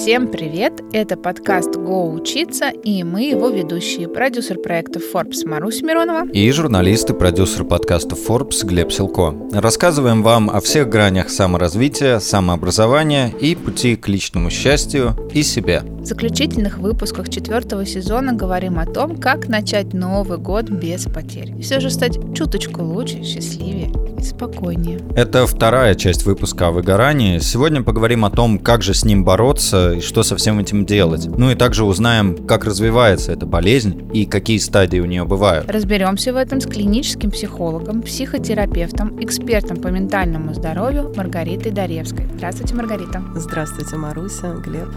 Всем привет! Это подкаст «Го учиться», и мы его ведущие, продюсер проектов Forbes Маруся Миронова и журналист и продюсер подкастов Forbes Глеб Силко. Рассказываем вам о всех гранях саморазвития, самообразования и пути к личному счастью и себе. В заключительных выпусках 4-го сезона говорим о том, как начать Новый год без потерь. И все же стать чуточку лучше, счастливее и спокойнее. Это вторая часть выпуска о выгорании. Сегодня поговорим о том, как же с ним бороться и что со всем этим делать. Ну и также узнаем, как развивается эта болезнь и какие стадии у нее бывают. Разберемся в этом с клиническим психологом, психотерапевтом, экспертом по ментальному здоровью Маргаритой Даревской. Здравствуйте, Маргарита. Здравствуйте, Маруся, Глеб.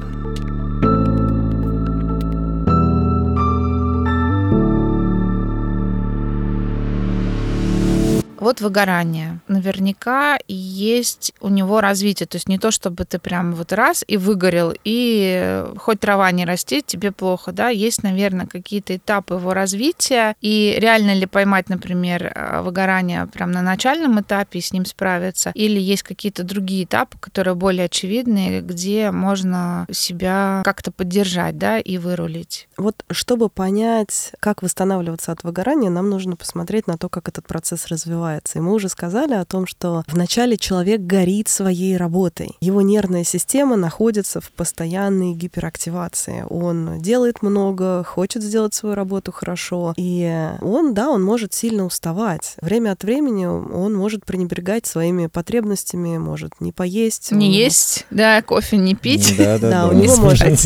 Вот выгорание. Наверняка есть у него развитие. То есть не то, чтобы ты прям вот раз и выгорел, и хоть трава не растет, тебе плохо, да. Есть, наверное, какие-то этапы его развития. И реально ли поймать, например, выгорание прям на начальном этапе и с ним справиться? Или есть какие-то другие этапы, которые более очевидные, где можно себя как-то поддержать, да, и вырулить? Вот чтобы понять, как восстанавливаться от выгорания, нам нужно посмотреть на то, как этот процесс развивается. И мы уже сказали о том, что вначале человек горит своей работой. Его нервная система находится в постоянной гиперактивации. Он делает много, хочет сделать свою работу хорошо. И он может сильно уставать. Время от времени он может пренебрегать своими потребностями, может не поесть. Не есть, да, кофе не пить. Да, у него может...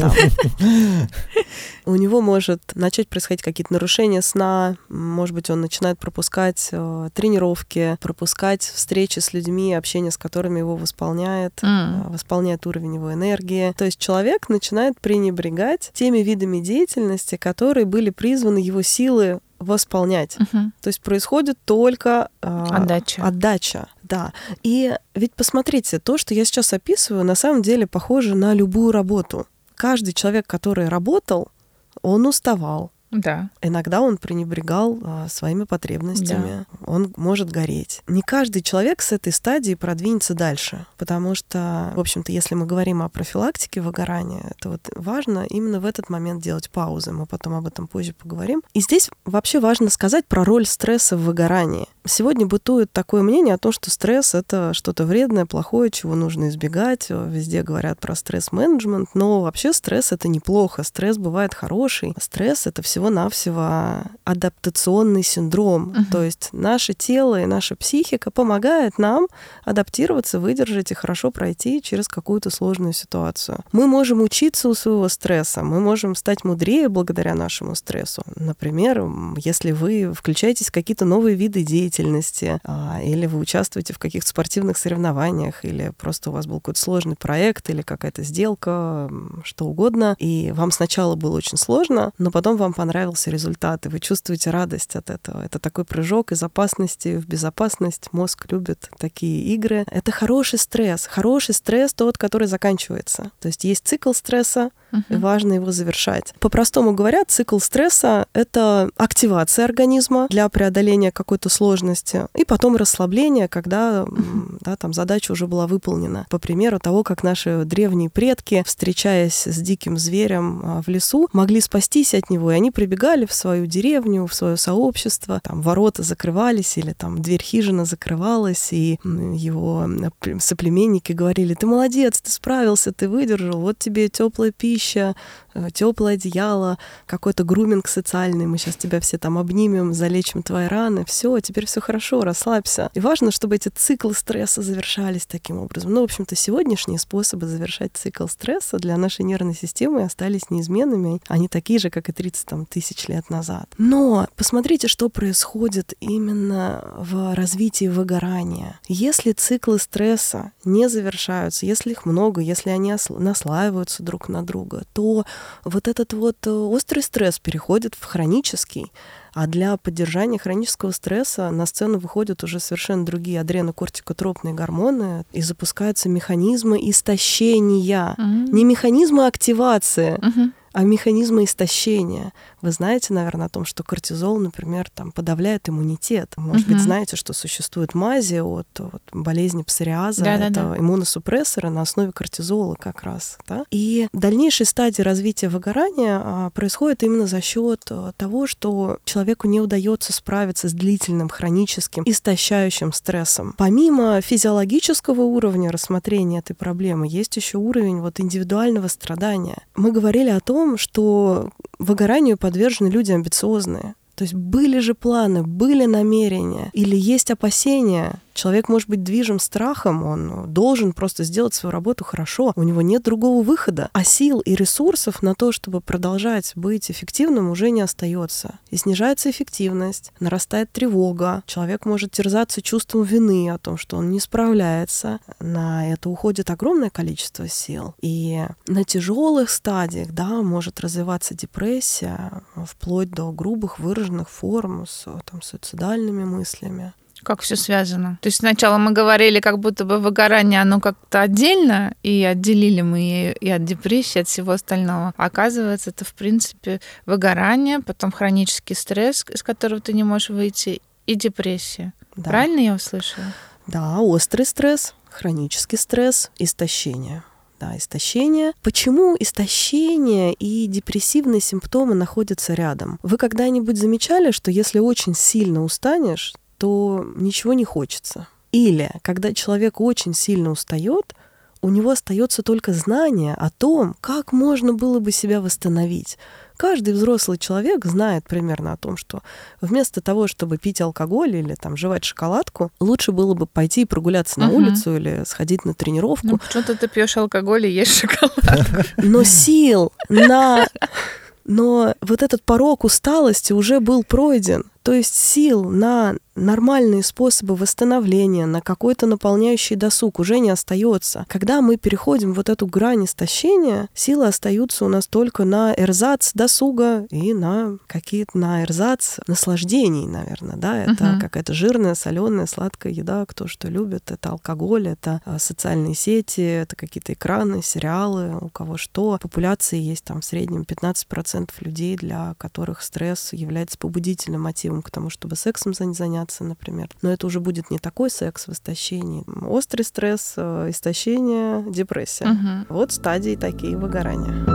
У него может начать происходить какие-то нарушения сна, может быть, он начинает пропускать тренировки, пропускать встречи с людьми, общение с которыми его восполняет уровень его энергии. То есть человек начинает пренебрегать теми видами деятельности, которые были призваны его силы восполнять. То есть происходит только отдача. Да. И ведь посмотрите, то, что я сейчас описываю, на самом деле похоже на любую работу. Каждый человек, который работал, он уставал. Да. Иногда он пренебрегал своими потребностями. Да. Он может гореть. Не каждый человек с этой стадии продвинется дальше, потому что, в общем-то, если мы говорим о профилактике выгорания, это вот важно именно в этот момент делать паузы. Мы потом об этом позже поговорим. И здесь вообще важно сказать про роль стресса в выгорании. Сегодня бытует такое мнение о том, что стресс — это что-то вредное, плохое, чего нужно избегать. Везде говорят про стресс-менеджмент, но вообще стресс — это неплохо. Стресс бывает хороший. Стресс — это всего-навсего адаптационный синдром. То есть наше тело и наша психика помогают нам адаптироваться, выдержать и хорошо пройти через какую-то сложную ситуацию. Мы можем учиться у своего стресса, мы можем стать мудрее благодаря нашему стрессу. Например, если вы включаетесь в какие-то новые виды деятельности, или вы участвуете в каких-то спортивных соревнованиях, или просто у вас был какой-то сложный проект, или какая-то сделка, что угодно, и вам сначала было очень сложно, но потом вам понравился результат, и вы чувствуете радость от этого. Это такой прыжок из опасности в безопасность. Мозг любит такие игры. Это хороший стресс. Хороший стресс тот, который заканчивается. То есть есть цикл стресса, и важно его завершать. По-простому говоря, цикл стресса — это активация организма для преодоления какой-то сложности, и потом расслабление, когда там задача уже была выполнена. По примеру того, как наши древние предки, встречаясь с диким зверем в лесу, могли спастись от него, и они прибегали в свою деревню, в свое сообщество, там ворота закрывались, или там дверь хижины закрывалась, и его соплеменники говорили: ты молодец, ты справился, ты выдержал, вот тебе теплая пища, теплое одеяло, какой-то груминг социальный, мы сейчас тебя все там обнимем, залечим твои раны, все, теперь все хорошо, расслабься. И важно, чтобы эти циклы стресса завершались таким образом. Ну, в общем-то, сегодняшние способы завершать цикл стресса для нашей нервной системы остались неизменными. Они такие же, как и 30 тысяч лет назад. Но посмотрите, что происходит именно в развитии выгорания. Если циклы стресса не завершаются, если их много, если они наслаиваются друг на друга, то вот этот вот острый стресс переходит в хронический. А для поддержания хронического стресса на сцену выходят уже совершенно другие адренокортикотропные гормоны, и запускаются механизмы истощения. Не механизмы активации, А механизмы истощения. Вы знаете, наверное, о том, что кортизол, например, там, подавляет иммунитет. Может быть, знаете, что существует мази от болезни псориаза. Это иммуносупрессоры на основе кортизола как раз. Да? И дальнейшие стадии развития выгорания происходят именно за счет того, что человеку не удается справиться с длительным, хроническим, истощающим стрессом. Помимо физиологического уровня рассмотрения этой проблемы, есть еще уровень индивидуального страдания. Мы говорили о том, что выгоранию подвержены люди амбициозные. То есть были же планы, были намерения или есть опасения. Человек может быть движим страхом, он должен просто сделать свою работу хорошо, у него нет другого выхода. А сил и ресурсов на то, чтобы продолжать быть эффективным, уже не остается. И снижается эффективность, нарастает тревога, человек может терзаться чувством вины о том, что он не справляется. На это уходит огромное количество сил. И на тяжелых стадиях, может развиваться депрессия, вплоть до грубых выраженных форм с суицидальными мыслями. Как все связано. То есть сначала мы говорили, как будто бы выгорание, оно как-то отдельно, и отделили мы и от депрессии, от всего остального. А оказывается, это, в принципе, выгорание, потом хронический стресс, из которого ты не можешь выйти, и депрессия. Да. Правильно я услышала? Да, острый стресс, хронический стресс, истощение. Да, истощение. Почему истощение и депрессивные симптомы находятся рядом? Вы когда-нибудь замечали, что если очень сильно устанешь, то ничего не хочется? Или когда человек очень сильно устает, у него остается только знание о том, как можно было бы себя восстановить. Каждый взрослый человек знает примерно о том, что вместо того, чтобы пить алкоголь или жевать шоколадку, лучше было бы пойти и прогуляться на улицу или сходить на тренировку. Почему-то ты пьешь алкоголь и ешь шоколадку. Но сил Но этот порог усталости уже был пройден. То есть сил на нормальные способы восстановления, на какой-то наполняющий досуг уже не остается. Когда мы переходим эту грань истощения, силы остаются у нас только на эрзац досуга и на эрзац наслаждений, наверное. Да? Это какая-то жирная, соленая, сладкая еда, кто что любит. Это алкоголь, это социальные сети, это какие-то экраны, сериалы, у кого что. В популяции есть в среднем 15% людей, для которых стресс является побудительным мотивом к тому, чтобы сексом заняться, например. Но это уже будет не такой секс в истощении. Острый стресс, истощение, депрессия. Стадии такие выгорания.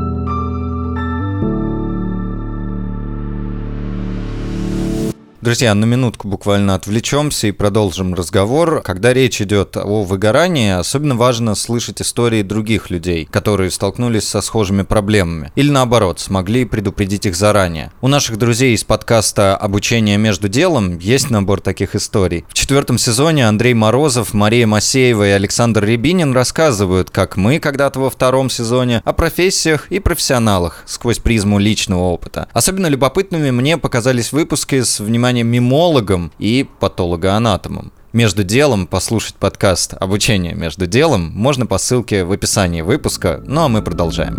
Друзья, на минутку буквально отвлечемся и продолжим разговор. Когда речь идет о выгорании, особенно важно слышать истории других людей, которые столкнулись со схожими проблемами. Или наоборот, смогли предупредить их заранее. У наших друзей из подкаста «Обучение между делом» есть набор таких историй. В 4 сезоне Андрей Морозов, Мария Масеева и Александр Рябинин рассказывают, как мы когда-то во 2 сезоне, о профессиях и профессионалах сквозь призму личного опыта. Особенно любопытными мне показались выпуски с вниманием мимологом и патологоанатомом. Между делом послушать подкаст «Обучение между делом» можно по ссылке в описании выпуска, а мы продолжаем.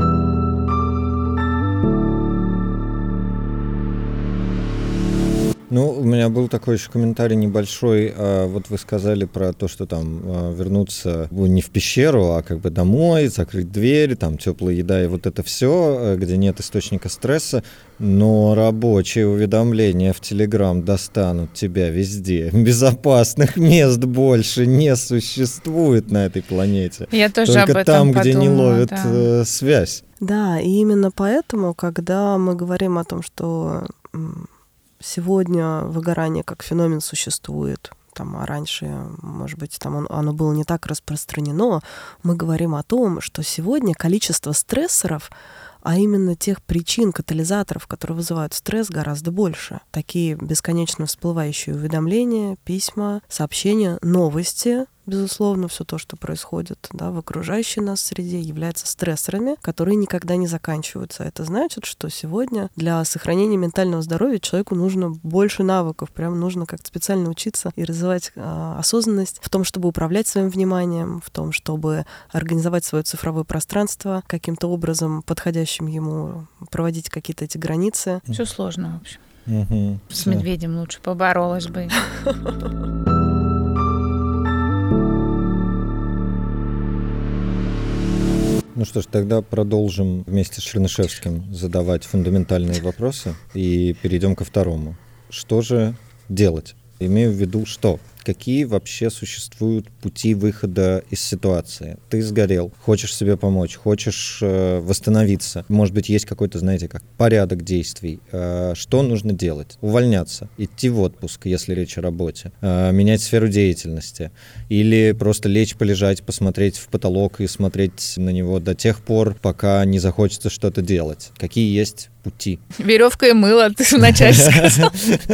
У меня был такой еще комментарий небольшой. Вы сказали про то, что вернуться не в пещеру, а домой, закрыть дверь, теплая еда и это все, где нет источника стресса. Но рабочие уведомления в Telegram достанут тебя везде. Безопасных мест больше не существует на этой планете. Я тоже только об этом там, подумала, где не ловят связь. Да, и именно поэтому, когда мы говорим о том, что сегодня выгорание как феномен существует, а раньше, может быть, оно было не так распространено, мы говорим о том, что сегодня количество стрессоров, а именно тех причин, катализаторов, которые вызывают стресс, гораздо больше. Такие бесконечно всплывающие уведомления, письма, сообщения, новости, безусловно, все то, что происходит в окружающей нас среде, является стрессорами, которые никогда не заканчиваются. Это значит, что сегодня для сохранения ментального здоровья человеку нужно больше навыков, прям нужно как-то специально учиться и развивать осознанность в том, чтобы управлять своим вниманием, в том, чтобы организовать свое цифровое пространство каким-то образом, подходящим ему, проводить какие-то эти границы. Все сложно, в общем. С медведем лучше поборолась бы. Ну что ж, тогда продолжим вместе с Чернышевским задавать фундаментальные вопросы и перейдем ко второму. Что же делать? Имею в виду, что? Какие вообще существуют пути выхода из ситуации? Ты сгорел, хочешь себе помочь, хочешь восстановиться. Может быть, есть какой-то, знаете, как порядок действий. Что нужно делать? Увольняться, идти в отпуск, если речь о работе, менять сферу деятельности, или просто лечь, полежать, посмотреть в потолок и смотреть на него до тех пор, пока не захочется что-то делать. Какие есть пути? Веревка и мыло, ты вначале сказал.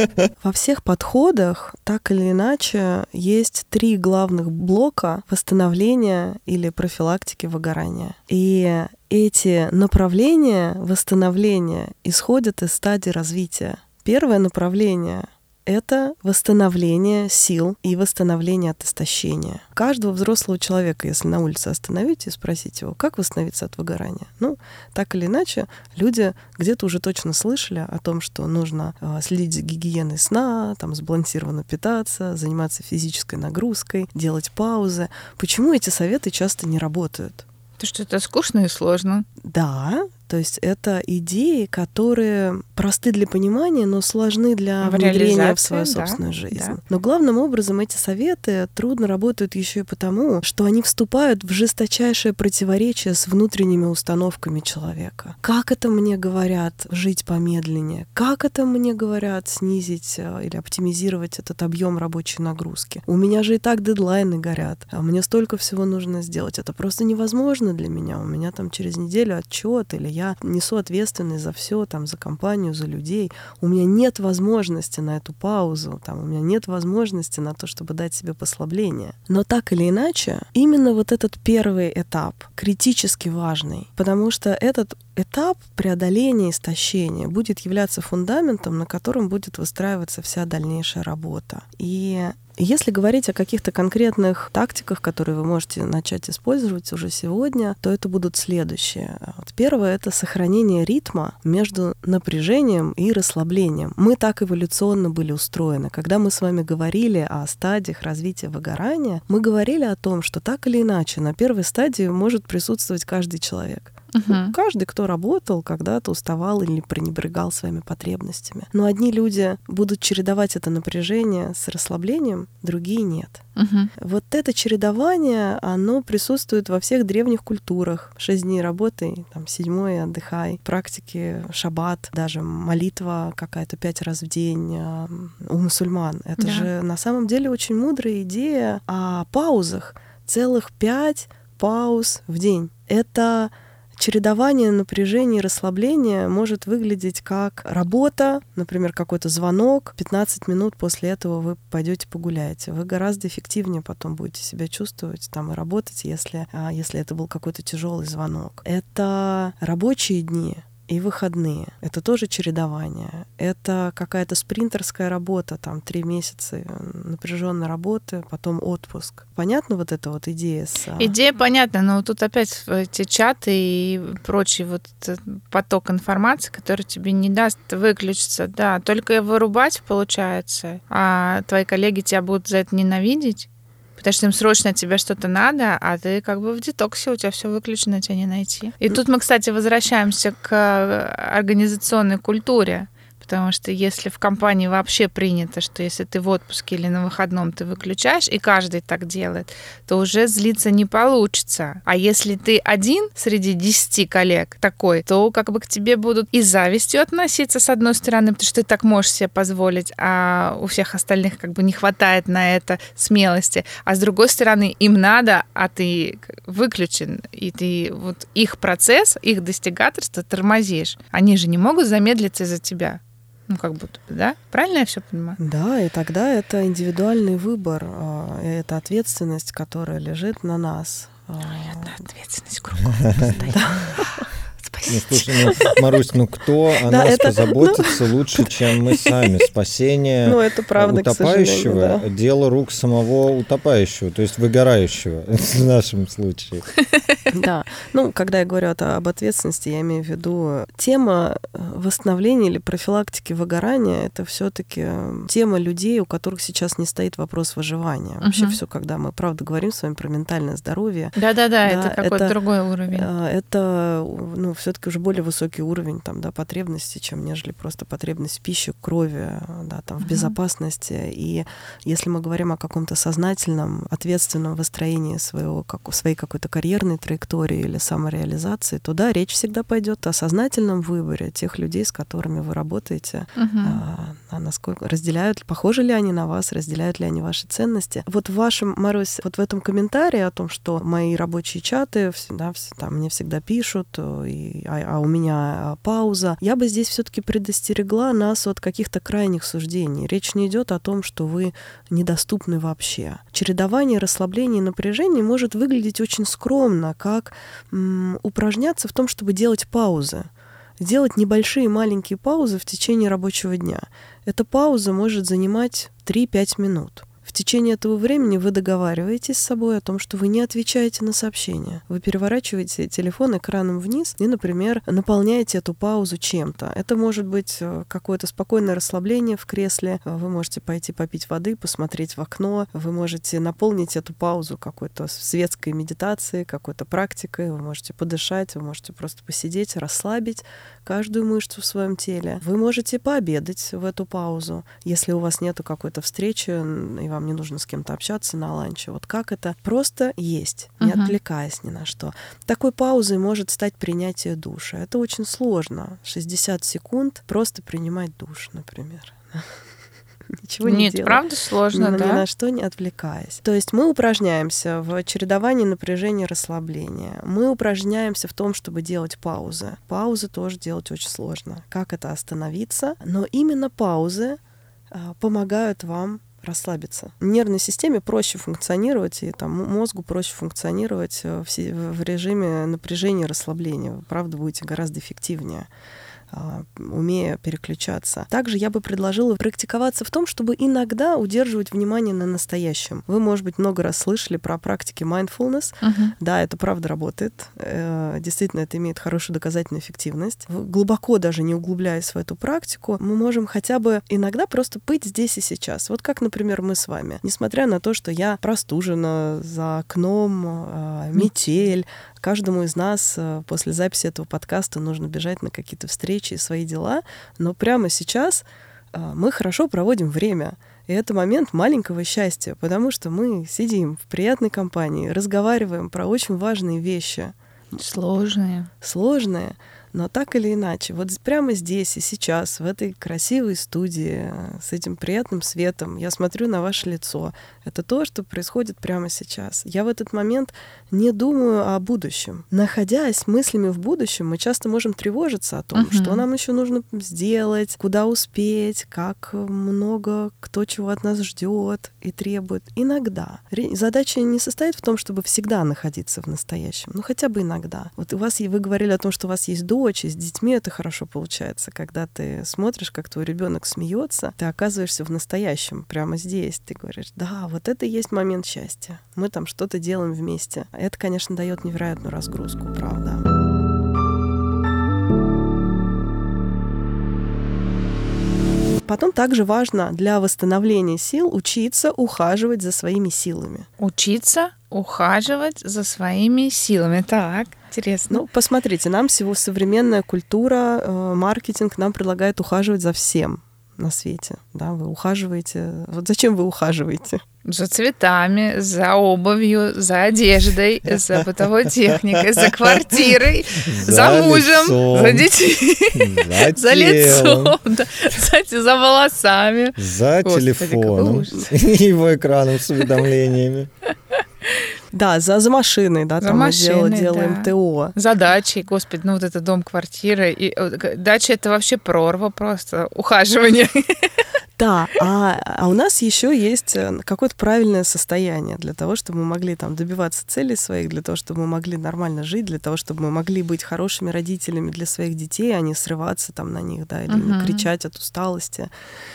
Во всех подходах, так или иначе, есть 3 главных блока восстановления или профилактики выгорания. И эти направления восстановления исходят из стадий развития. Первое направление — это восстановление сил и восстановление от истощения. Каждого взрослого человека, если на улице остановить и спросить его, как восстановиться от выгорания, так или иначе, люди где-то уже точно слышали о том, что нужно следить за гигиеной сна, сбалансированно питаться, заниматься физической нагрузкой, делать паузы. Почему эти советы часто не работают? Потому что это скучно и сложно. Да, то есть это идеи, которые просты для понимания, но сложны для внедрения в свою собственную жизнь. Да. Но главным образом эти советы трудно работают еще и потому, что они вступают в жесточайшее противоречие с внутренними установками человека. Как это мне говорят жить помедленнее? Как это мне говорят снизить или оптимизировать этот объем рабочей нагрузки? У меня же и так дедлайны горят, а мне столько всего нужно сделать. Это просто невозможно для меня. У меня через неделю отчет, или я несу ответственность за все, за компанию, за людей. У меня нет возможности на эту паузу, у меня нет возможности на то, чтобы дать себе послабление. Но так или иначе, именно вот этот первый этап критически важный, потому что этот этап преодоления истощения будет являться фундаментом, на котором будет выстраиваться вся дальнейшая работа. И если говорить о каких-то конкретных тактиках, которые вы можете начать использовать уже сегодня, то это будут следующие. Первое — это сохранение ритма между напряжением и расслаблением. Мы так эволюционно были устроены. Когда мы с вами говорили о стадиях развития выгорания, мы говорили о том, что так или иначе на первой стадии может присутствовать каждый человек. Каждый, кто работал, когда-то уставал или пренебрегал своими потребностями. Но одни люди будут чередовать это напряжение с расслаблением, другие нет. Вот это чередование, оно присутствует во всех древних культурах. 6 дней работай, 7-й отдыхай. Практики шаббат, даже молитва какая-то 5 раз в день у мусульман. Это же на самом деле очень мудрая идея о паузах. Целых 5 пауз в день. Это чередование напряжения и расслабления может выглядеть как работа, например, какой-то звонок, 15 минут после этого вы пойдете погуляете. Вы гораздо эффективнее потом будете себя чувствовать и работать, если это был какой-то тяжелый звонок. Это рабочие дни и выходные. Это тоже чередование. Это какая-то спринтерская работа, 3 месяца напряженной работы, потом отпуск. Понятно вот эта вот идея? Идея понятна, но тут опять эти чаты и прочий поток информации, который тебе не даст выключиться. Да, только вырубать получается, а твои коллеги тебя будут за это ненавидеть. Потому что им срочно от тебя что-то надо, а ты в детоксе, у тебя все выключено, тебя не найти. И тут мы, кстати, возвращаемся к организационной культуре. Потому что если в компании вообще принято, что если ты в отпуске или на выходном ты выключаешь, и каждый так делает, то уже злиться не получится. А если ты один среди 10 коллег такой, то к тебе будут и завистью относиться, с одной стороны, потому что ты так можешь себе позволить, а у всех остальных не хватает на это смелости. А с другой стороны, им надо, а ты выключен, и ты их процесс, их достигаторство тормозишь. Они же не могут замедлиться из-за тебя. Как будто бы, да? Правильно я все понимаю? Да, и тогда это индивидуальный выбор, это ответственность, которая лежит на нас. Одна ответственность кругом постоянно. Слушай, Марусь, кто о нас позаботится лучше, чем мы сами? Спасение это правда, утопающего — дело рук самого утопающего, то есть выгорающего в нашем случае. Да. Когда я говорю об ответственности, я имею в виду тема восстановления или профилактики выгорания — это все-таки тема людей, у которых сейчас не стоит вопрос выживания. Вообще все, когда мы, правда, говорим с вами про ментальное здоровье. Да, это какой-то другой уровень. Это, все-таки уже более высокий уровень потребностей, чем нежели просто потребность в пище, крови, в безопасности. И если мы говорим о каком-то сознательном, ответственном выстроении своей какой-то карьерной траектории или самореализации, то да, речь всегда пойдет о сознательном выборе тех людей, с которыми вы работаете, насколько похожи ли они на вас, разделяют ли они ваши ценности. Вот в вашем, Марусь, вот в этом комментарии о том, что мои рабочие чаты мне всегда пишут, а у меня пауза, я бы здесь все-таки предостерегла нас от каких-то крайних суждений. Речь не идет о том, что вы недоступны вообще. Чередование расслабления и напряжения может выглядеть очень скромно, как упражняться в том, чтобы делать паузы. Делать небольшие маленькие паузы в течение рабочего дня. Эта пауза может занимать 3-5 минут. В течение этого времени вы договариваетесь с собой о том, что вы не отвечаете на сообщения. Вы переворачиваете телефон экраном вниз и, например, наполняете эту паузу чем-то. Это может быть какое-то спокойное расслабление в кресле. Вы можете пойти попить воды, посмотреть в окно. Вы можете наполнить эту паузу какой-то светской медитацией, какой-то практикой. Вы можете подышать, вы можете просто посидеть, расслабить каждую мышцу в своем теле. Вы можете пообедать в эту паузу, если у вас нету какой-то встречи, и вам не нужно с кем-то общаться на ланче. Вот как это? Просто есть, не отвлекаясь ни на что. Такой паузой может стать принятие душа. Это очень сложно. 60 секунд просто принимать душ, например. Ничего не делать. Нет, правда сложно, Ни на что не отвлекаясь. То есть мы упражняемся в чередовании напряжения и расслабления. Мы упражняемся в том, чтобы делать паузы. Паузы тоже делать очень сложно. Как это остановиться? Но именно паузы помогают вам расслабиться. Нервной системе проще функционировать, и мозгу проще функционировать в режиме напряжения и расслабления. Вы, правда, будете гораздо эффективнее, умея переключаться. Также я бы предложила практиковаться в том, чтобы иногда удерживать внимание на настоящем. Вы, может быть, много раз слышали про практики mindfulness. Да, это правда работает. Действительно, это имеет хорошую доказательную эффективность. Глубоко даже не углубляясь в эту практику, мы можем хотя бы иногда просто быть здесь и сейчас. Вот как, например, мы с вами. Несмотря на то, что я простужена, за окном метель, каждому из нас после записи этого подкаста нужно бежать на какие-то встречи и свои дела, но прямо сейчас мы хорошо проводим время. И это момент маленького счастья, потому что мы сидим в приятной компании, разговариваем про очень важные вещи. Сложные, но так или иначе, вот прямо здесь и сейчас, в этой красивой студии, с этим приятным светом, я смотрю на ваше лицо. Это то, что происходит прямо сейчас. Я в этот момент не думаю о будущем. Находясь мыслями в будущем, мы часто можем тревожиться о том, что нам еще нужно сделать, куда успеть, как много кто чего от нас ждет и требует. Иногда. Задача не состоит в том, чтобы всегда находиться в настоящем, но хотя бы иногда. Вот вы говорили о том, что у вас есть дочь, и с детьми это хорошо получается. Когда ты смотришь, как твой ребенок смеется, ты оказываешься в настоящем, прямо здесь. Ты говоришь, да, вот это и есть момент счастья. Мы там что-то делаем вместе. Это, конечно, дает невероятную разгрузку, правда. Потом также важно для восстановления сил учиться ухаживать за своими силами. Учиться ухаживать за своими силами. Так, интересно. Посмотрите, нам всего современная культура, маркетинг нам предлагает ухаживать за всем на свете. Да, вы ухаживаете. Вот зачем вы ухаживаете? За цветами, за обувью, за одеждой, за бытовой техникой, за квартирой, за мужем, за детьми, за лицом, за волосами. За телефоном и его экраном с уведомлениями. Да, за машиной, да, За там машиной, мы делаем да. ТО. За дачей, господи, ну вот это дом, квартира. И дача — это вообще прорва просто, ухаживание. Да, а у нас еще есть какое-то правильное состояние для того, чтобы мы могли там добиваться целей своих, для того, чтобы мы могли нормально жить, для того, чтобы мы могли быть хорошими родителями для своих детей, а не срываться там на них, да, или не кричать от усталости.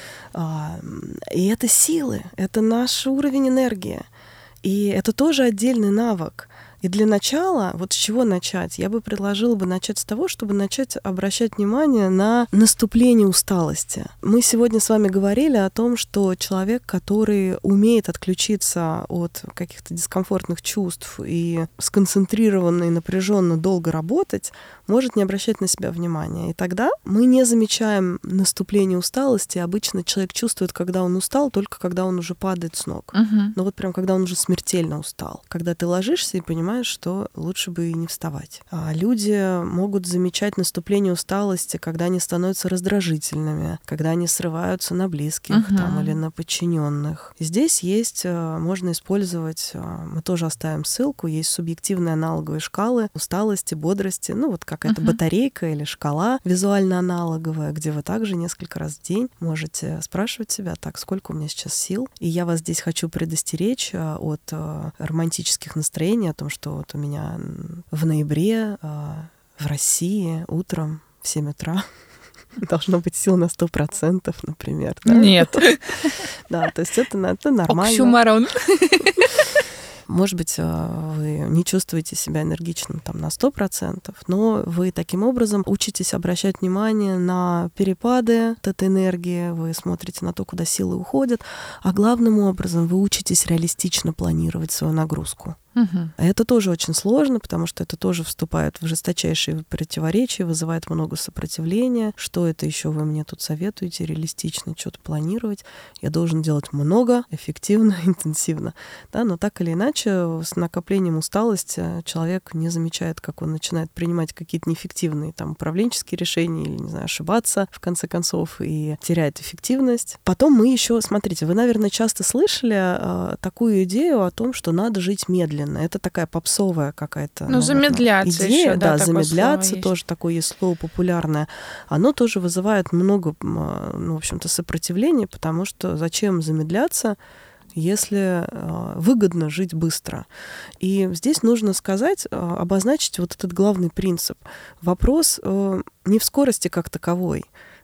И это силы, это наш уровень энергии. И это тоже отдельный навык. И для начала, вот с чего начать? Я бы предложила бы начать с того, чтобы начать обращать внимание на наступление усталости. Мы сегодня с вами говорили о том, что человек, который умеет отключиться от каких-то дискомфортных чувств и сконцентрированно и напряженно долго работать, может не обращать на себя внимания. И тогда мы не замечаем наступление усталости. Обычно человек чувствует, когда он устал, только когда он уже падает с ног. Но вот прям когда он уже смертельно устал. Когда ты ложишься и понимаешь, что лучше бы и не вставать. А люди могут замечать наступление усталости, когда они становятся раздражительными, когда они срываются на близких там, или на подчиненных. Здесь есть, можно использовать, мы тоже оставим ссылку, есть субъективные аналоговые шкалы усталости, бодрости, ну вот какая-то батарейка или шкала визуально-аналоговая, где вы также несколько раз в день можете спрашивать себя, так, сколько у меня сейчас сил? И я вас здесь хочу предостеречь от романтических настроений, о том, что вот у меня в ноябре в России утром в 7 утра должно быть сил на 100%, например. Да? Нет. Да, то есть это нормально. Оксюмарон. Может быть, вы не чувствуете себя энергичным там, на 100%, но вы таким образом учитесь обращать внимание на перепады от этой энергии, вы смотрите на то, куда силы уходят, а главным образом вы учитесь реалистично планировать свою нагрузку. А это тоже очень сложно, потому что это тоже вступает в жесточайшие противоречия, вызывает много сопротивления. Что это еще вы мне тут советуете? Реалистично что-то планировать. Я должен делать много, эффективно, интенсивно. Да, но так или иначе, с накоплением усталости человек не замечает, как он начинает принимать какие-то неэффективные там, управленческие решения или, не знаю, ошибаться, в конце концов, и теряет эффективность. Потом мы еще, смотрите, вы, наверное, часто слышали такую идею о том, что надо жить медленно. Это такая попсовая какая-то, наверное, замедляться идея. Еще, да, замедляться тоже такое есть слово популярное. Оно тоже вызывает много, в общем-то, сопротивления, потому что зачем замедляться, если выгодно жить быстро. И здесь нужно сказать, обозначить вот этот главный принцип. Вопрос не в скорости как таковой.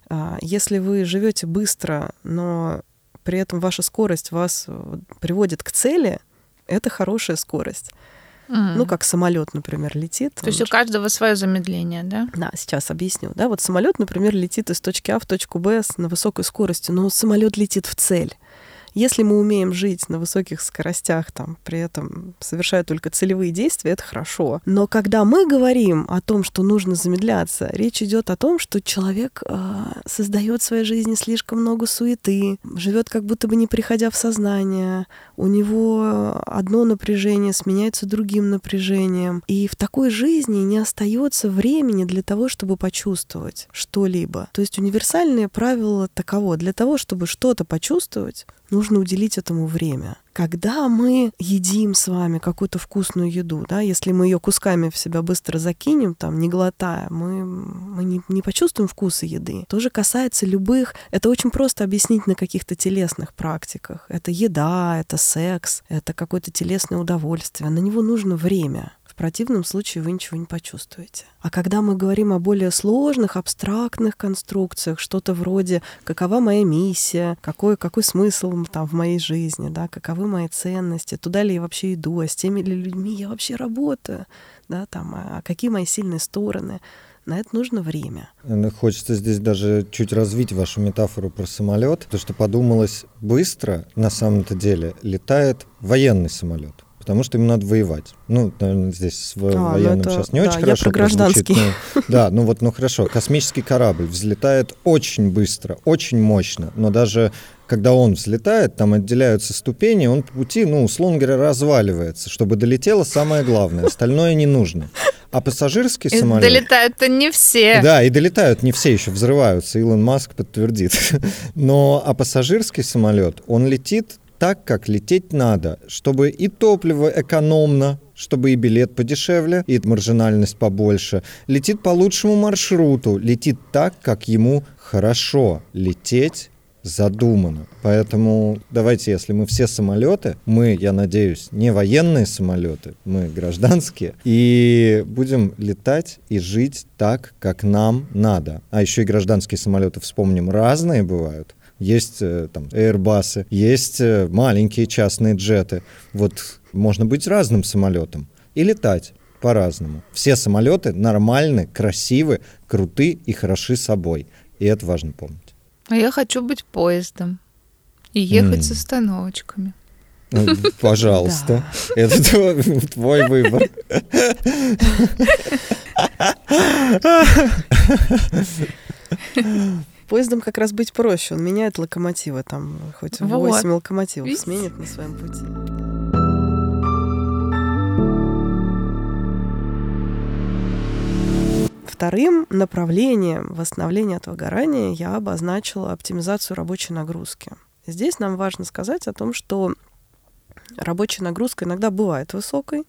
Если вы живете быстро, но при этом ваша скорость вас приводит к цели, это хорошая скорость. Ну, как самолет, например, летит. То есть у каждого свое замедление, да? Да, сейчас объясню. Да, вот самолет, например, летит из точки А в точку Б на высокой скорости, но самолет летит в цель. Если мы умеем жить на высоких скоростях, там, при этом совершая только целевые действия, это хорошо. Но когда мы говорим о том, что нужно замедляться, речь идет о том, что человек создает в своей жизни слишком много суеты, живет как будто бы не приходя в сознание, у него одно напряжение сменяется другим напряжением. И в такой жизни не остается времени для того, чтобы почувствовать что-либо. То есть универсальное правило таково. Для того, чтобы что-то почувствовать, нужно уделить этому время. Когда мы едим с вами какую-то вкусную еду, да, если мы ее кусками в себя быстро закинем, там, не глотая, мы не почувствуем вкуса еды. То же касается любых... Это очень просто объяснить на каких-то телесных практиках. Это еда, это секс, это какое-то телесное удовольствие. На него нужно время. В противном случае вы ничего не почувствуете. А когда мы говорим о более сложных, абстрактных конструкциях, что-то вроде «какова моя миссия?», какой смысл там в моей жизни?», да, каковы мои ценности, туда ли я вообще иду, а с теми ли людьми я вообще работаю, да, там, а какие мои сильные стороны. На это нужно время. Хочется здесь даже чуть развить вашу метафору про самолет, то, что подумалось быстро, на самом-то деле летает военный самолет. Потому что им надо воевать. Ну, наверное, здесь с военным сейчас не очень хорошо прозвучит. Хорошо. Космический корабль взлетает очень быстро, очень мощно. Но даже когда он взлетает, там отделяются ступени, он по пути, условно говоря, разваливается. Чтобы долетело самое главное. Остальное не нужно. А пассажирский самолет... Долетают-то не все. Да, и долетают не все, еще взрываются. Илон Маск подтвердит. А пассажирский самолет, он летит так, как лететь надо, чтобы и топливо экономно, чтобы и билет подешевле, и маржинальность побольше. Летит по лучшему маршруту, летит так, как ему хорошо лететь задумано. Поэтому давайте, если мы все самолеты, мы, я надеюсь, не военные самолеты, мы гражданские, и будем летать и жить так, как нам надо. А еще и гражданские самолеты, вспомним, разные бывают. Есть там Airbus'ы, есть маленькие частные джеты. Вот можно быть разным самолетом и летать по-разному. Все самолеты нормальны, красивы, круты и хороши собой. И это важно помнить. А я хочу быть поездом и ехать с остановочками. Пожалуйста. Это твой выбор. Поездом как раз быть проще. Он меняет локомотивы. Там хоть 8 локомотивов сменит на своем пути. Вторым направлением восстановления от выгорания я обозначила оптимизацию рабочей нагрузки. Здесь нам важно сказать о том, что рабочая нагрузка иногда бывает высокой,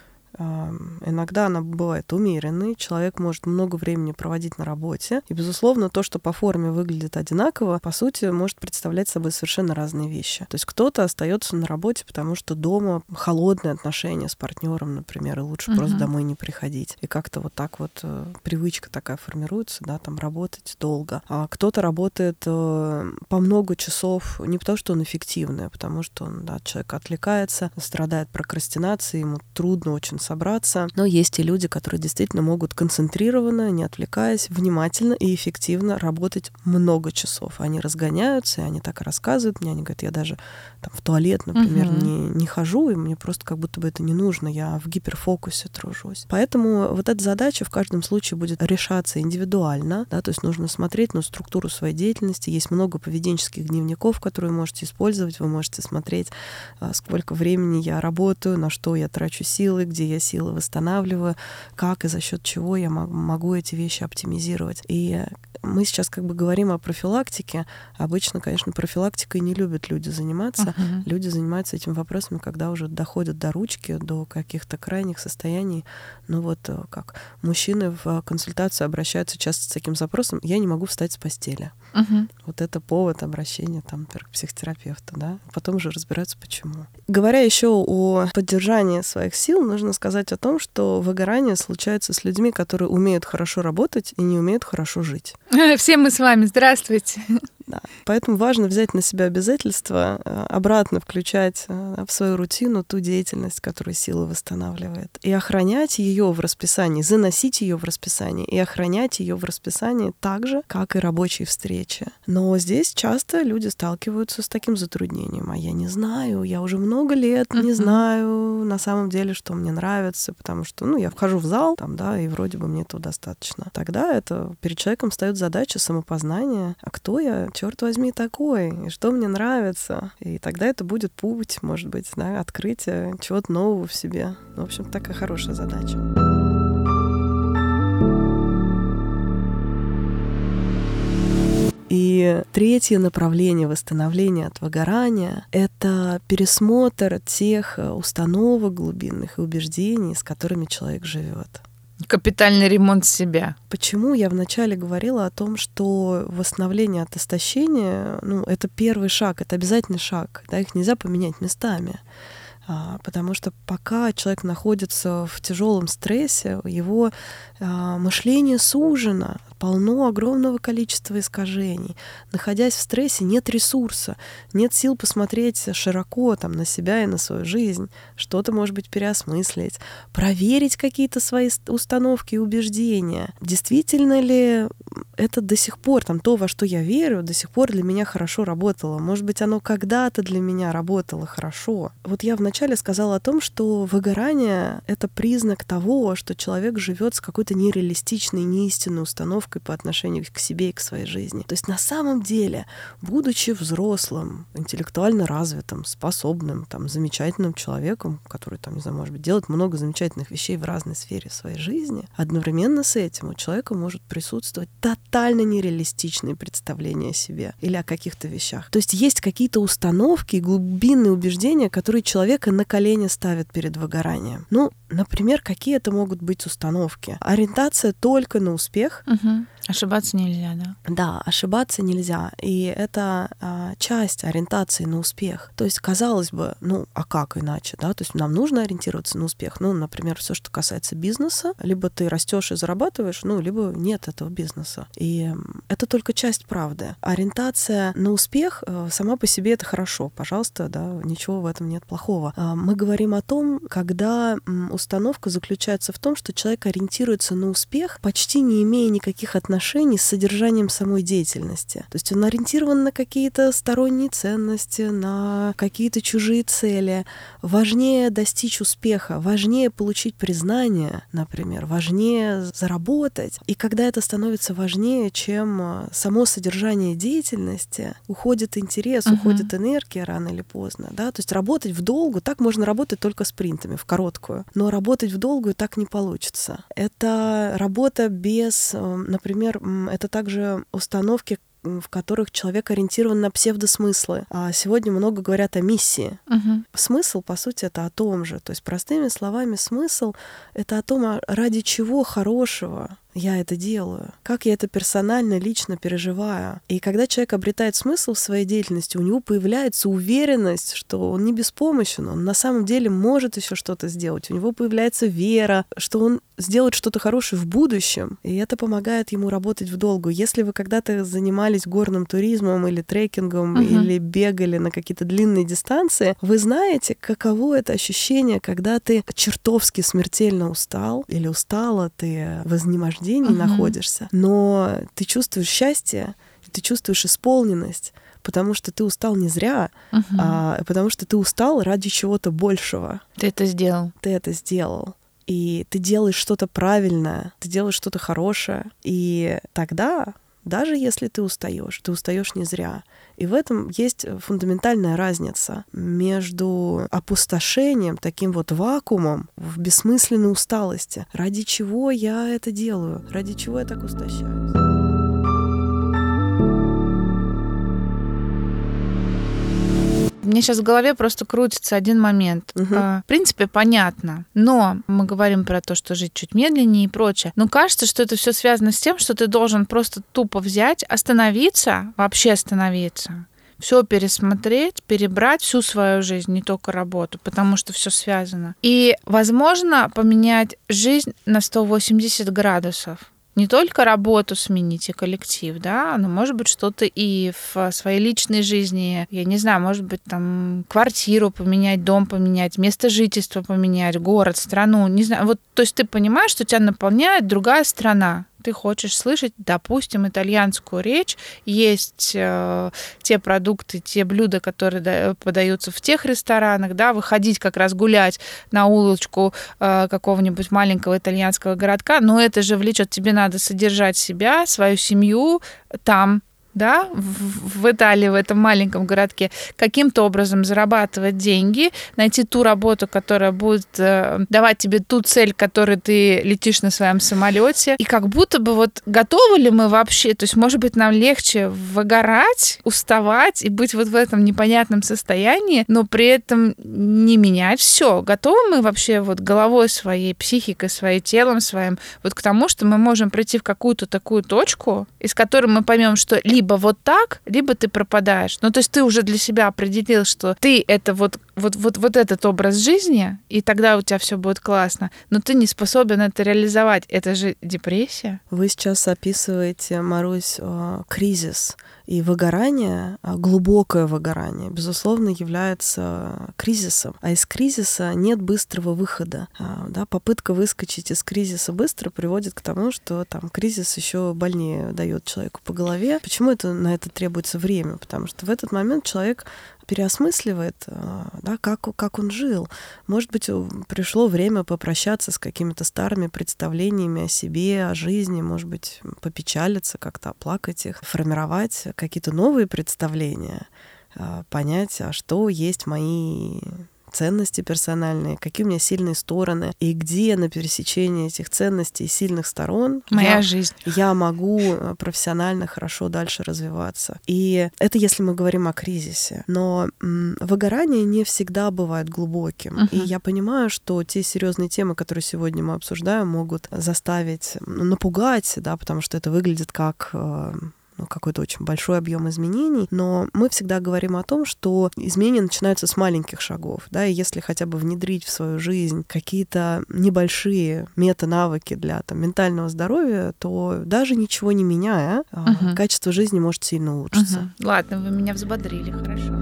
иногда она бывает умеренной, человек может много времени проводить на работе, и, безусловно, то, что по форме выглядит одинаково, по сути, может представлять собой совершенно разные вещи. То есть кто-то остается на работе, потому что дома холодные отношения с партнером, например, и лучше просто домой не приходить. И как-то вот так вот привычка такая формируется, да, там работать долго. А кто-то работает по много часов не потому, что он эффективный, а потому что он, да, человек отвлекается, страдает прокрастинацией, ему трудно очень собраться. Но есть и люди, которые действительно могут концентрированно, не отвлекаясь, внимательно и эффективно работать много часов. Они разгоняются, и они так и рассказывают мне. Они говорят, я даже там, в туалет, например, не хожу, и мне просто как будто бы это не нужно. Я в гиперфокусе тружусь. Поэтому вот эта задача в каждом случае будет решаться индивидуально. Да, то есть нужно смотреть на структуру своей деятельности. Есть много поведенческих дневников, которые вы можете использовать. Вы можете смотреть, сколько времени я работаю, на что я трачу силы, где я силы восстанавливаю, как и за счет чего я могу эти вещи оптимизировать. И мы сейчас как бы говорим о профилактике. Обычно, конечно, профилактикой не любят люди заниматься. Люди занимаются этими вопросами, когда уже доходят до ручки, до каких-то крайних состояний. Ну вот как мужчины в консультацию обращаются часто с таким запросом: я не могу встать с постели. Вот это повод обращения там, например, к психотерапевту, да? Потом уже разбираться, почему. Говоря еще о поддержании своих сил, нужно сказать о том, что выгорание случается с людьми, которые умеют хорошо работать и не умеют хорошо жить. Все мы с вами. Здравствуйте. Да. Поэтому важно взять на себя обязательство, обратно включать в свою рутину ту деятельность, которая силы восстанавливает, и охранять ее в расписании, заносить ее в расписание и охранять ее в расписании так же, как и рабочие встречи. Но здесь часто люди сталкиваются с таким затруднением: а я не знаю, я уже много лет не знаю на самом деле, что мне нравится, потому что, я вхожу в зал, там, да, и вроде бы мне этого достаточно. Тогда это перед человеком встает задача самопознания: а кто я, черт возьми, такой, и что мне нравится. И тогда это будет путь, может быть, да, открытие чего-то нового в себе. В общем, такая хорошая задача. И третье направление восстановления от выгорания — это пересмотр тех установок глубинных и убеждений, с которыми человек живет. Капитальный ремонт себя. Почему я вначале говорила о том, что восстановление от истощения, это первый шаг, это обязательный шаг, да, их нельзя поменять местами. Потому что пока человек находится в тяжелом стрессе, его мышление сужено, полно огромного количества искажений. Находясь в стрессе, нет ресурса, нет сил посмотреть широко там, на себя и на свою жизнь, что-то, может быть, переосмыслить, проверить какие-то свои установки и убеждения. Действительно ли это до сих пор, то, во что я верю, до сих пор для меня хорошо работало? Может быть, оно когда-то для меня работало хорошо? Вот я вначале сказала о том, что выгорание — это признак того, что человек живет с какой-то нереалистичной, неистинной установкой установкой по отношению к себе и к своей жизни. То есть на самом деле, будучи взрослым, интеллектуально развитым, способным, там, замечательным человеком, который, там, не знаю, может быть, делает много замечательных вещей в разной сфере своей жизни, одновременно с этим у человека может присутствовать тотально нереалистичные представления о себе или о каких-то вещах. То есть есть какие-то установки и глубинные убеждения, которые человека на колени ставят перед выгоранием. Ну, например, какие это могут быть установки? Ориентация только на успех. Угу. Ошибаться нельзя, да? Да, ошибаться нельзя. И это часть ориентации на успех. То есть, казалось бы, ну, а как иначе, да? То есть нам нужно ориентироваться на успех. Ну, например, все, что касается бизнеса, либо ты растешь и зарабатываешь, ну, либо нет этого бизнеса. И это только часть правды. Ориентация на успех сама по себе это хорошо. Пожалуйста, да, ничего в этом нет плохого. Мы говорим о том, когда установка заключается в том, что человек ориентируется на успех, почти не имея никаких отношений с содержанием самой деятельности. То есть он ориентирован на какие-то сторонние ценности, на какие-то чужие цели. Важнее достичь успеха, важнее получить признание, например, важнее заработать. И когда это становится важнее, чем само содержание деятельности, уходит интерес, уходит энергия рано или поздно. Да? То есть работать в долгу, так можно работать только спринтами, в короткую. Но работать в долгую так не получится. Это работа без, например, это также установки, в которых человек ориентирован на псевдосмыслы. А сегодня много говорят о миссии. Смысл, по сути, это о том же. То есть, простыми словами, смысл — это о том, ради чего хорошего я это делаю, как я это персонально, лично переживаю. И когда человек обретает смысл в своей деятельности, у него появляется уверенность, что он не беспомощен, он на самом деле может еще что-то сделать. У него появляется вера, что он сделает что-то хорошее в будущем, и это помогает ему работать в долгу. Если вы когда-то занимались горным туризмом или трекингом, или бегали на какие-то длинные дистанции, вы знаете, каково это ощущение, когда ты чертовски смертельно устал или устала, ты в изнемождении находишься, но ты чувствуешь счастье, ты чувствуешь исполненность, потому что ты устал не зря, а потому что ты устал ради чего-то большего. Ты это сделал. Ты это сделал. И ты делаешь что-то правильное, ты делаешь что-то хорошее. И тогда, даже если ты устаешь не зря. И в этом есть фундаментальная разница между опустошением, таким вот вакуумом в бессмысленной усталости. Ради чего я это делаю? Ради чего я так устощаюсь? У меня сейчас в голове просто крутится один момент. В принципе, понятно. Но мы говорим про то, что жить чуть медленнее и прочее. Но кажется, что это все связано с тем, что ты должен просто тупо взять, остановиться, вообще остановиться, все пересмотреть, перебрать всю свою жизнь, не только работу, потому что все связано. И, возможно, поменять жизнь на 180 градусов. Не только работу сменить и коллектив, да, но, может быть, что-то и в своей личной жизни, я не знаю, может быть, там, квартиру поменять, дом поменять, место жительства поменять, город, страну, не знаю. Вот, то есть ты понимаешь, что тебя наполняет другая страна. Ты хочешь слышать, допустим, итальянскую речь, есть те продукты, те блюда, которые подаются в тех ресторанах, да, выходить как раз гулять на улочку какого-нибудь маленького итальянского городка, но это же влечет, тебе надо содержать себя, свою семью там, да, в Италии, в этом маленьком городке, каким-то образом зарабатывать деньги, найти ту работу, которая будет давать тебе ту цель, к которой ты летишь на своем самолете. И как будто бы вот готовы ли мы вообще, то есть, может быть, нам легче выгорать, уставать и быть вот в этом непонятном состоянии, но при этом не менять все. Готовы мы вообще вот головой своей, психикой своей, телом своим вот к тому, что мы можем прийти в какую-то такую точку, из которой мы поймем, что либо вот так, либо ты пропадаешь. Ну, то есть ты уже для себя определил, что ты это вот этот образ жизни, и тогда у тебя все будет классно, но ты не способен это реализовать. Это же депрессия. Вы сейчас описываете, Марусь, кризис. И выгорание, глубокое выгорание, безусловно, является кризисом. А из кризиса нет быстрого выхода. Да, попытка выскочить из кризиса быстро приводит к тому, что там кризис еще больнее дает человеку по голове. Почему на это требуется время? Потому что в этот момент человек переосмысливает, да, как он жил. Может быть, пришло время попрощаться с какими-то старыми представлениями о себе, о жизни, может быть, попечалиться, как-то оплакать их, формировать какие-то новые представления, понять, а что есть мои ценности персональные, какие у меня сильные стороны, и где на пересечении этих ценностей и сильных сторон моя жизнь. Я могу профессионально хорошо дальше развиваться. И это если мы говорим о кризисе. Но выгорание не всегда бывает глубоким. И я понимаю, что те серьезные темы, которые сегодня мы обсуждаем, могут заставить, напугать, да, потому что это выглядит как какой-то очень большой объем изменений, но мы всегда говорим о том, что изменения начинаются с маленьких шагов, да, и если хотя бы внедрить в свою жизнь какие-то небольшие мета-навыки для ментального здоровья, то даже ничего не меняя, качество жизни может сильно улучшиться. Ладно, вы меня взбодрили, хорошо.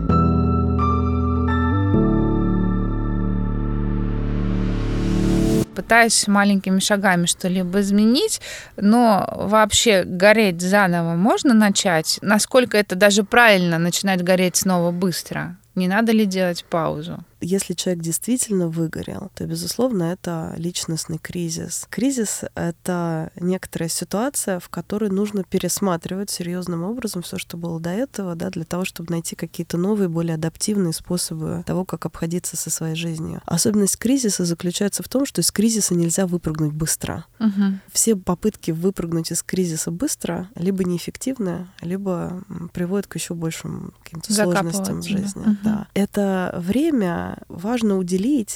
Пытаюсь маленькими шагами что-либо изменить, но вообще гореть заново можно начать? Насколько это даже правильно начинать гореть снова быстро? Не надо ли делать паузу? Если человек действительно выгорел, то, безусловно, это личностный кризис. Кризис — это некоторая ситуация, в которой нужно пересматривать серьезным образом все, что было до этого, да, для того, чтобы найти какие-то новые, более адаптивные способы того, как обходиться со своей жизнью. Особенность кризиса заключается в том, что из кризиса нельзя выпрыгнуть быстро. Все попытки выпрыгнуть из кризиса быстро либо неэффективны, либо приводят к еще большим каким-то сложностям в жизни. Да. Это время важно уделить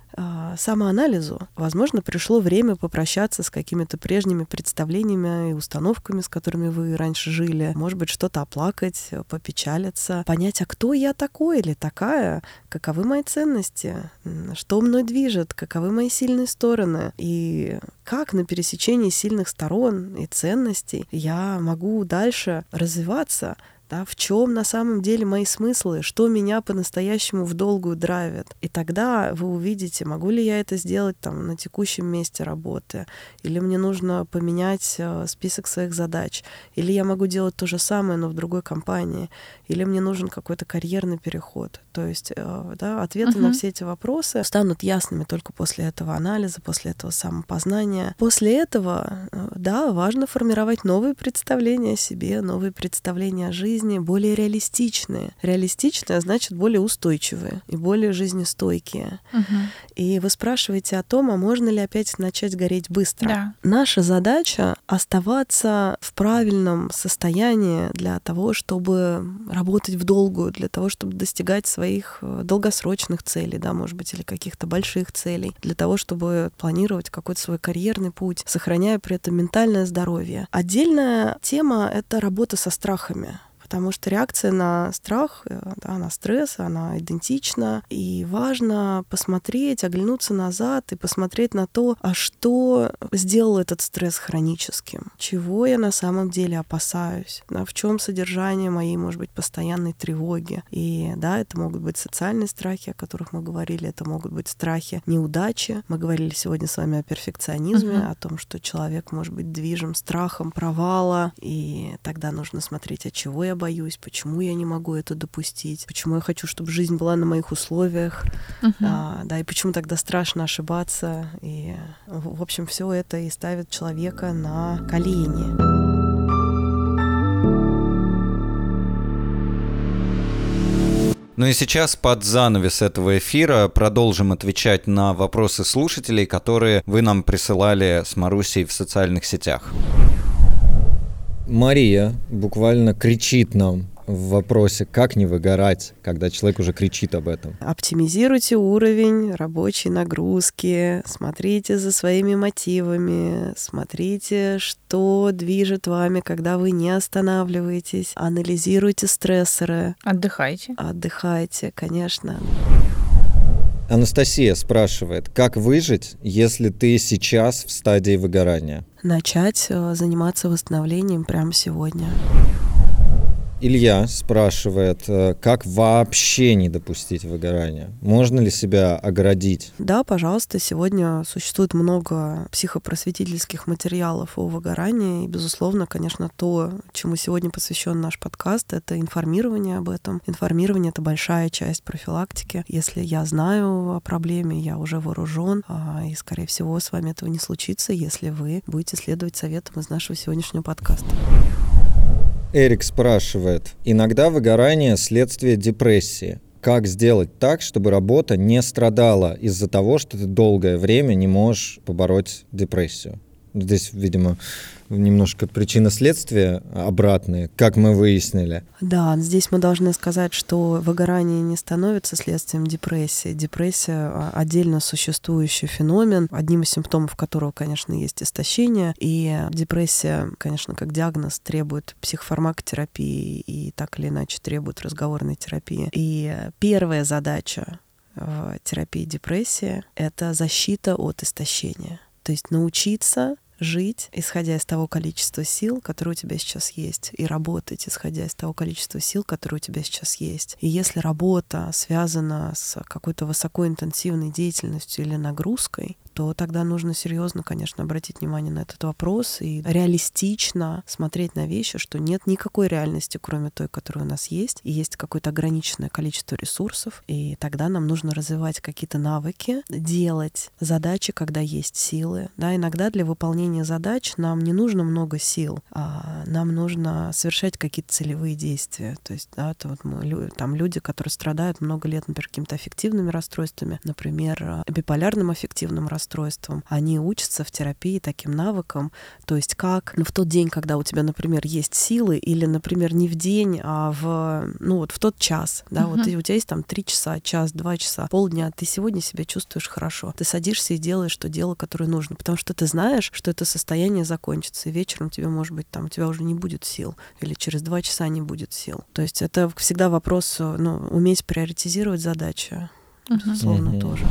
самоанализу. Возможно, пришло время попрощаться с какими-то прежними представлениями и установками, с которыми вы раньше жили. Может быть, что-то оплакать, попечалиться, понять, а кто я такой или такая, каковы мои ценности, что мной движет, каковы мои сильные стороны, и как на пересечении сильных сторон и ценностей я могу дальше развиваться. Да, в чем на самом деле мои смыслы, что меня по-настоящему в долгую драйвит. И тогда вы увидите, могу ли я это сделать на текущем месте работы, или мне нужно поменять список своих задач, или я могу делать то же самое, но в другой компании, или мне нужен какой-то карьерный переход. То есть да, ответы на все эти вопросы станут ясными только после этого анализа, после этого самопознания. После этого, да, важно формировать новые представления о себе, новые представления о жизни, более реалистичные. Реалистичные, значит, более устойчивые и более жизнестойкие. И вы спрашиваете о том, а можно ли опять начать гореть быстро? Да. Наша задача — оставаться в правильном состоянии для того, чтобы работать в долгую, для того, чтобы достигать своих долгосрочных целей, да, может быть, или каких-то больших целей, для того, чтобы планировать какой-то свой карьерный путь, сохраняя при этом ментальное здоровье. Отдельная тема — это работа со страхами. Потому что реакция на страх, да, на стресс, она идентична. И важно посмотреть, оглянуться назад и посмотреть на то, а что сделал этот стресс хроническим, чего я на самом деле опасаюсь, да, в чем содержание моей, может быть, постоянной тревоги. И да, это могут быть социальные страхи, о которых мы говорили, это могут быть страхи неудачи. Мы говорили сегодня с вами о перфекционизме, о том, что человек может быть движим страхом провала, и тогда нужно смотреть, от чего я боюсь, почему я не могу это допустить, почему я хочу, чтобы жизнь была на моих условиях, да, и почему тогда страшно ошибаться. И, в общем, все это и ставит человека на колени. Ну и сейчас под занавес этого эфира продолжим отвечать на вопросы слушателей, которые вы нам присылали с Марусей в социальных сетях. Мария буквально кричит нам в вопросе, как не выгорать, когда человек уже кричит об этом. Оптимизируйте уровень рабочей нагрузки, смотрите за своими мотивами, смотрите, что движет вами, когда вы не останавливаетесь, анализируйте стрессоры. Отдыхайте. Отдыхайте, конечно. Анастасия спрашивает, как выжить, если ты сейчас в стадии выгорания? Начать заниматься восстановлением прямо сегодня. Илья спрашивает, как вообще не допустить выгорания? Можно ли себя оградить? Да, пожалуйста. Сегодня существует много психопросветительских материалов о выгорании. И, безусловно, конечно, то, чему сегодня посвящен наш подкаст, это информирование об этом. Информирование — это большая часть профилактики. Если я знаю о проблеме, я уже вооружен, и, скорее всего, с вами этого не случится, если вы будете следовать советам из нашего сегодняшнего подкаста. Эрик спрашивает, иногда выгорание — следствие депрессии. Как сделать так, чтобы работа не страдала из-за того, что ты долгое время не можешь побороть депрессию? Здесь, видимо, немножко причинно-следствие обратные, как мы выяснили. Да, здесь мы должны сказать, что выгорание не становится следствием депрессии. Депрессия — отдельно существующий феномен, одним из симптомов которого, конечно, есть истощение. И депрессия, конечно, как диагноз требует психофармакотерапии и так или иначе требует разговорной терапии. И первая задача в терапии депрессии — это защита от истощения. То есть научиться жить, исходя из того количества сил, которые у тебя сейчас есть, и работать, исходя из того количества сил, которые у тебя сейчас есть. И если работа связана с какой-то высокоинтенсивной деятельностью или нагрузкой, то тогда нужно серьезно, конечно, обратить внимание на этот вопрос и реалистично смотреть на вещи, что нет никакой реальности, кроме той, которая у нас есть, и есть какое-то ограниченное количество ресурсов, и тогда нам нужно развивать какие-то навыки, делать задачи, когда есть силы. Да, иногда для выполнения задач нам не нужно много сил, а нам нужно совершать какие-то целевые действия. То есть, да, это вот там люди, которые страдают много лет, например, какими-то аффективными расстройствами, например, биполярным аффективным расстройством, они учатся в терапии таким навыкам, то есть как в тот день, когда у тебя, например, есть силы, или, например, не в день, а в тот час, да, вот у тебя есть там 3 часа, час, 2 часа, полдня, ты сегодня себя чувствуешь хорошо, ты садишься и делаешь то дело, которое нужно, потому что ты знаешь, что это состояние закончится, и вечером тебе, может быть, там, у тебя уже не будет сил, или через 2 часа не будет сил. То есть это всегда вопрос, уметь приоритизировать задачи, безусловно, тоже.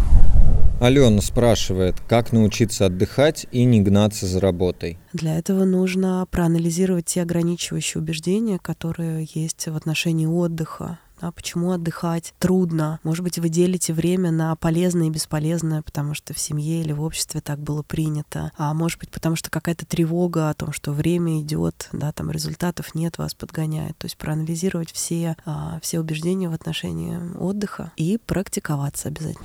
Алена спрашивает, как научиться отдыхать и не гнаться за работой? Для этого нужно проанализировать те ограничивающие убеждения, которые есть в отношении отдыха. А почему отдыхать трудно? Может быть, вы делите время на полезное и бесполезное, потому что в семье или в обществе так было принято. А может быть, потому что какая-то тревога о том, что время идет, да, там результатов нет, вас подгоняет. То есть проанализировать все убеждения в отношении отдыха и практиковаться обязательно.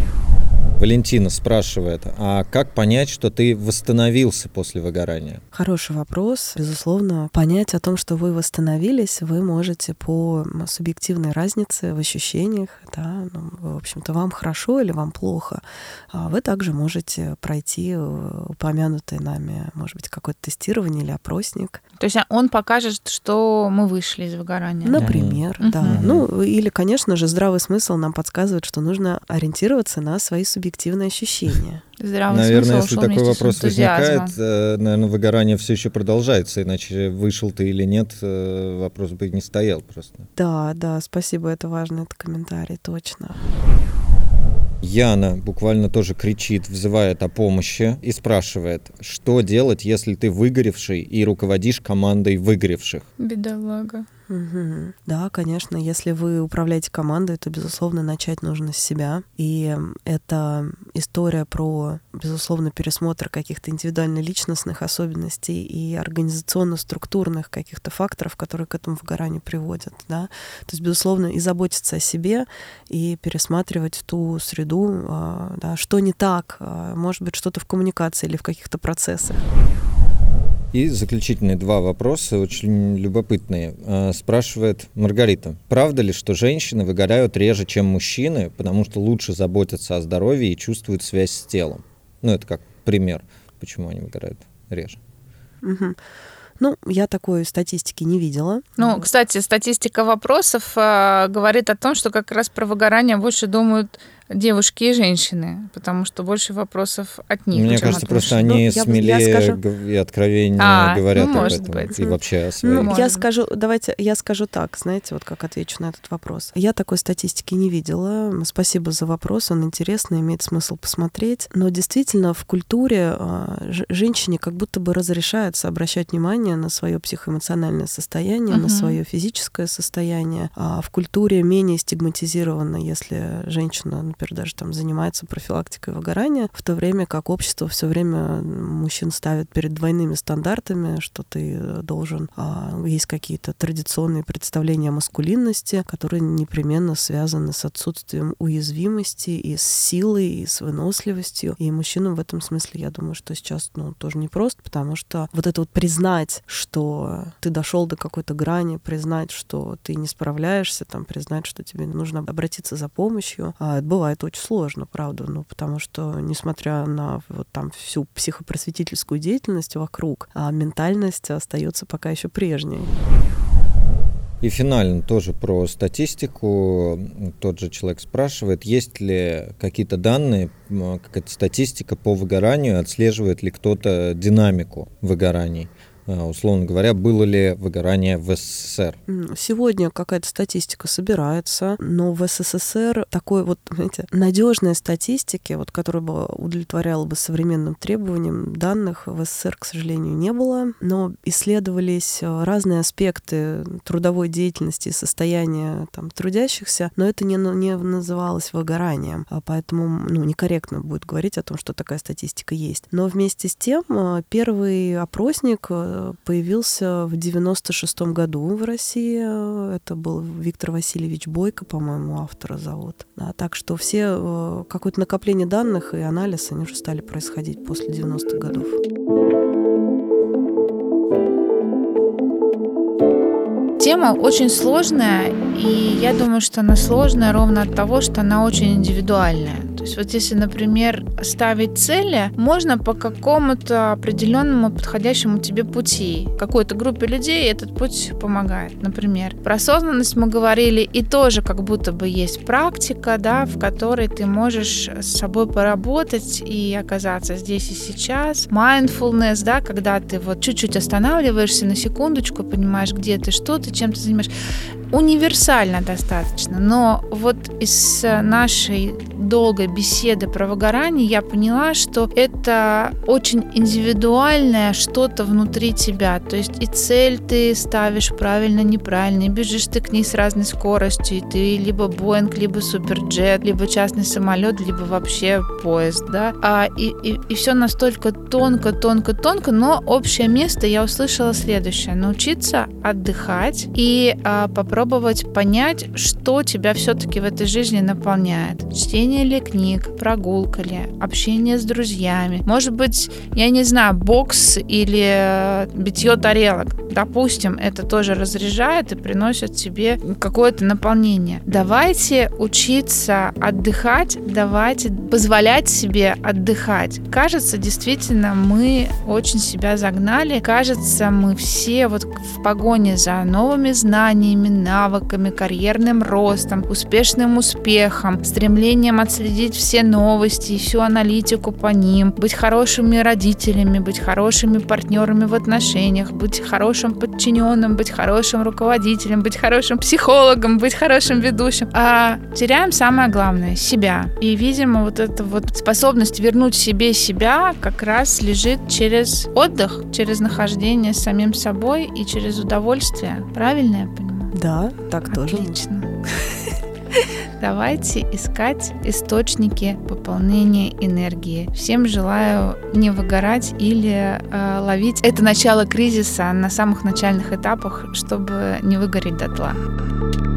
Валентина спрашивает, а как понять, что ты восстановился после выгорания? Хороший вопрос. Безусловно, понять о том, что вы восстановились, вы можете по субъективной разнице в ощущениях. Да, в общем-то, вам хорошо или вам плохо. Вы также можете пройти упомянутое нами, может быть, какое-то тестирование или опросник. То есть он покажет, что мы вышли из выгорания. Например, да. Или, конечно же, здравый смысл нам подсказывает, что нужно ориентироваться на свои субъективные ощущения. Наверное, если такой вопрос возникает, наверное, выгорание все еще продолжается, иначе вышел ты или нет, вопрос бы не стоял просто. Да, спасибо, это важный комментарий, точно. Яна буквально тоже кричит, взывает о помощи и спрашивает, что делать, если ты выгоревший и руководишь командой выгоревших? Бедолага. Угу. Да, конечно, если вы управляете командой, то, безусловно, начать нужно с себя. И это история про, безусловно, пересмотр каких-то индивидуально-личностных особенностей и организационно-структурных каких-то факторов, которые к этому выгоранию приводят. Да? То есть, безусловно, и заботиться о себе, и пересматривать ту среду, да, что не так, может быть, что-то в коммуникации или в каких-то процессах. И заключительные 2 вопроса, очень любопытные. Спрашивает Маргарита, правда ли, что женщины выгорают реже, чем мужчины, потому что лучше заботятся о здоровье и чувствуют связь с телом? Это как пример, почему они выгорают реже. Угу. Я такой статистики не видела. Кстати, статистика вопросов говорит о том, что как раз про выгорание больше думают девушки и женщины, потому что больше вопросов от них. Мне кажется, просто они смелее и откровеннее говорят об этом. Быть. И вообще о своей. Я скажу так, знаете, вот как отвечу на этот вопрос. Я такой статистики не видела. Спасибо за вопрос, он интересный, имеет смысл посмотреть. Но действительно в культуре женщине как будто бы разрешается обращать внимание на свое психоэмоциональное состояние, на свое физическое состояние. А в культуре менее стигматизировано, если женщина, например, даже там занимается профилактикой выгорания, в то время как общество все время мужчин ставит перед двойными стандартами, что ты должен... Есть какие-то традиционные представления о маскулинности, которые непременно связаны с отсутствием уязвимости и с силой, и с выносливостью. И мужчинам в этом смысле, я думаю, что сейчас тоже непросто, потому что вот это вот признать, что ты дошел до какой-то грани, признать, что ты не справляешься, там, признать, что тебе нужно обратиться за помощью, это бывает очень сложно, правда, потому что, несмотря на вот там всю психопросветительскую деятельность вокруг, ментальность остается пока еще прежней. И финально тоже про статистику. Тот же человек спрашивает, есть ли какие-то данные, какая-то статистика по выгоранию, отслеживает ли кто-то динамику выгораний. Условно говоря, было ли выгорание в СССР? Сегодня какая-то статистика собирается, но в СССР такой вот, знаете, надежной статистики, вот, которая бы удовлетворяла бы современным требованиям данных, в СССР, к сожалению, не было. Но исследовались разные аспекты трудовой деятельности и состояния там, трудящихся, но это не называлось выгоранием, поэтому некорректно будет говорить о том, что такая статистика есть. Но вместе с тем первый опросник появился в 96-м году в России. Это был Виктор Васильевич Бойко, по-моему, автора зовут. Да, так что все какое-то накопление данных и анализ, они уже стали происходить после 90-х годов. Тема очень сложная, и я думаю, что она сложная ровно от того, что она очень индивидуальная. То есть вот если, например, ставить цели, можно по какому-то определенному подходящему тебе пути. Какой-то группе людей этот путь помогает. Например, про осознанность мы говорили, и тоже как будто бы есть практика, да, в которой ты можешь с собой поработать и оказаться здесь и сейчас. Mindfulness, да, когда ты вот чуть-чуть останавливаешься на секундочку, понимаешь, где ты, что ты, чем ты занимаешься. Универсально достаточно, но вот из нашей долгой беседы про выгорание я поняла, что это очень индивидуальное что-то внутри тебя, то есть и цель ты ставишь правильно, неправильно, и бежишь ты к ней с разной скоростью, и ты либо Боинг, либо Суперджет, либо частный самолет, либо вообще поезд, да, и все настолько тонко, но общее место я услышала следующее: научиться отдыхать и попробовать понять, что тебя все-таки в этой жизни наполняет. Чтение ли книг, прогулка ли, общение с друзьями. Может быть, я не знаю, бокс или битье тарелок. Допустим, это тоже разряжает и приносит тебе какое-то наполнение. Давайте учиться отдыхать, давайте позволять себе отдыхать. Кажется, действительно, мы очень себя загнали. Кажется, мы все вот в погоне за новыми знаниями, навыками, карьерным ростом, успешным успехом, стремлением отследить все новости и всю аналитику по ним, быть хорошими родителями, быть хорошими партнерами в отношениях, быть хорошим подчиненным, быть хорошим руководителем, быть хорошим психологом, быть хорошим ведущим. А теряем самое главное — себя. И, видимо, вот эта вот способность вернуть себе себя как раз лежит через отдых, через нахождение с самим собой и через удовольствие. Правильно я понимаю? Да, так тоже. Отлично. Давайте искать источники пополнения энергии. Всем желаю не выгорать или ловить это начало кризиса на самых начальных этапах, чтобы не выгореть дотла.